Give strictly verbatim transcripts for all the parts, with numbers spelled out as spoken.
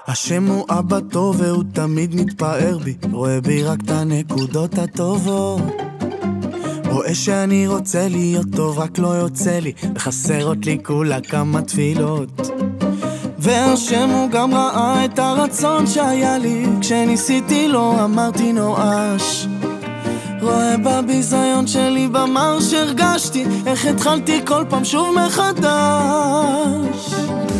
השם הוא אבא טוב והוא תמיד מתפאר בי, רואה בי רק את הנקודות הטובות, רואה שאני רוצה להיות טוב רק לא יוצא לי, וחסרות לי כולה כמה תפילות. והשם הוא גם ראה את הרצון שהיה לי, כשניסיתי לו אמרתי נואש, רואה בביזיון שלי במר שהרגשתי, איך התחלתי כל פעם שוב מחדש.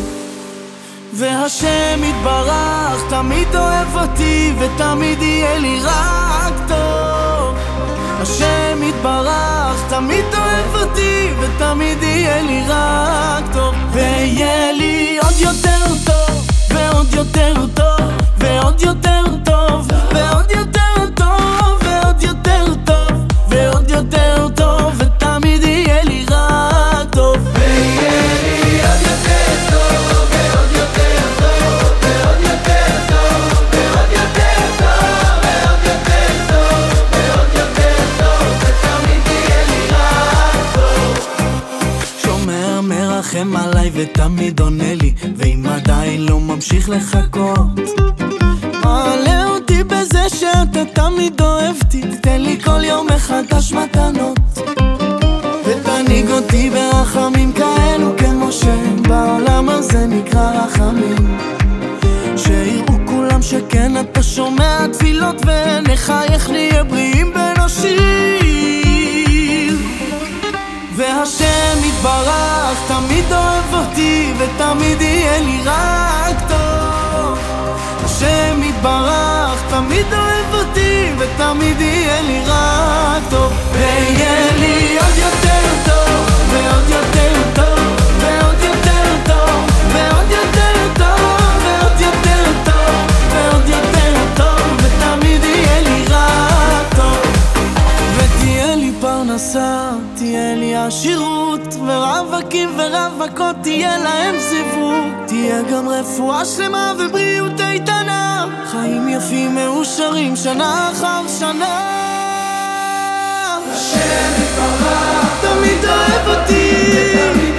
והשם יתברך תמיד אוהב אותי, ותמיד יהיה לי רק טוב. השם יתברך תמיד אוהב אותי, ותמיד יהיה לי רק טוב. ויהיה לי עוד יותר טוב, ועוד יותר טוב, ועוד יותר טוב, ועוד יותר טוב, ועוד יותר טוב, ועוד יותר טוב, ותמיד יהיה לי רק טוב. ויהיה לי עוד יותר טוב, ועוד יותר טוב, ועוד יותר טוב, ועוד יותר טוב, ועוד יותר טוב, ועוד יותר טוב, ותמיד יהיה לי רק טוב. שומר מרחם עליי ותמיד עונה לי, ואם עדיין לא ממשיך לחכות, מעלה אותי בזה שאתה תמיד אוהבתי, תתן לי כל יום מחדש מתנות, ותניג אותי ברחמים כאלו כמו שבעולם הזה נקרא רחמים, שיראו כולם שכן אתה שומע תפילות, ונחייך נהיה בריאים בנושאים. והשם יתברך תמיד אוהב אותי, ותמיד יהיה לי רק טוב. השם יתברך תמיד אוהב אותי, ותמיד יהיה לי רק טוב. ויהיה לי עוד יותר טוב, ועוד יותר טוב, ועוד יותר טוב, ועוד יותר טוב, ועוד יותר טוב, ועוד יותר טוב, ותמיד יהיה לי רק טוב. ותהיה לי פרנסה, תהיה לי עשירות, ורווקים ורווקות תהיה להם זיווג, תהיה גם רפואה שלמה ובריאות איתנה, חיים יפים מאושרים שנה אחר שנה. השם יתברך תמיד אוהב אותי,